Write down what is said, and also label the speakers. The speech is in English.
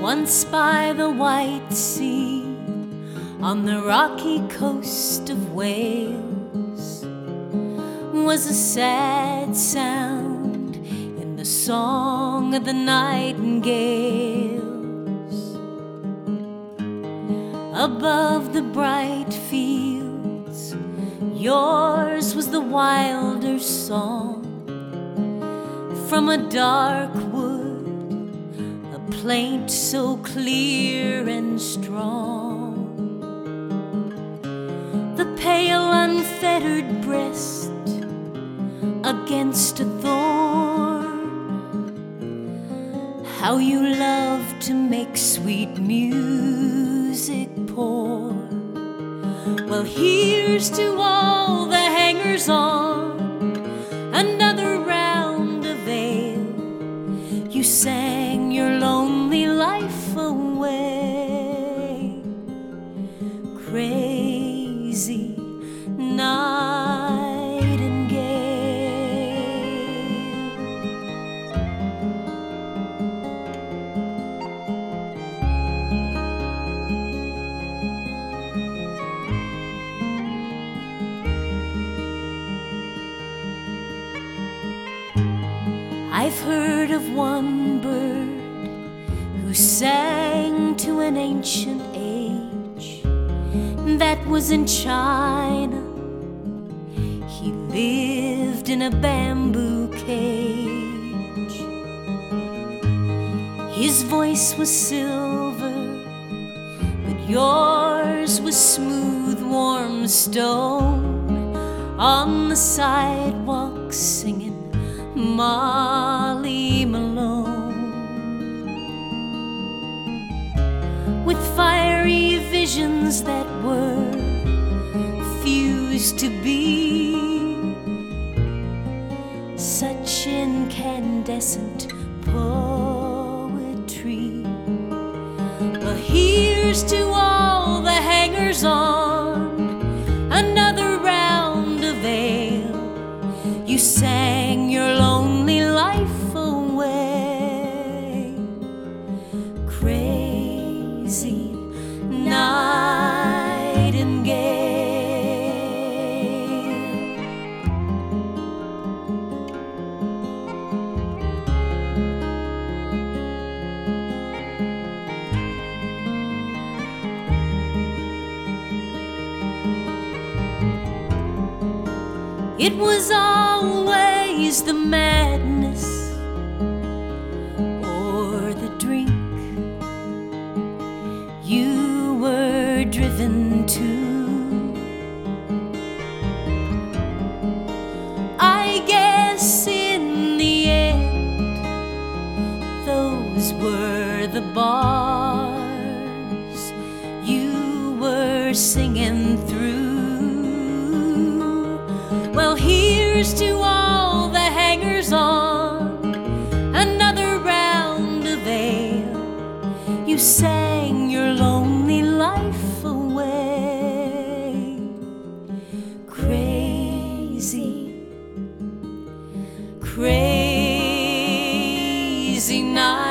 Speaker 1: Once by the White Sea, on the rocky coast of Wales, was a sad sound in the song of the nightingales. Above the bright fields, yours was the wilder song. From a dark wood, a plaint so clear and strong. The pale unfettered breast against a thorn. How you love to make sweet music pour. Well, here's to all the hangers-on, another round of ale. You sang your lonely life away, crazy nightingale. I've heard of one bird who sang to an ancient age that was in China. He lived in a bamboo cage. His voice was silver, but yours was smooth, warm stone. On the sidewalk singing Molly Malone, with fiery visions that were fused to be such incandescent poetry. Well, here's to all the hangers-on, another round of ale. You sang your lonely life away, crazy nightingale. It was always the madness or the drink you were driven to. I guess in the end, those were the bars you were singing through. Well, here's to all the hangers-on, another round of ale. You sang your lonely life away, crazy, crazy night.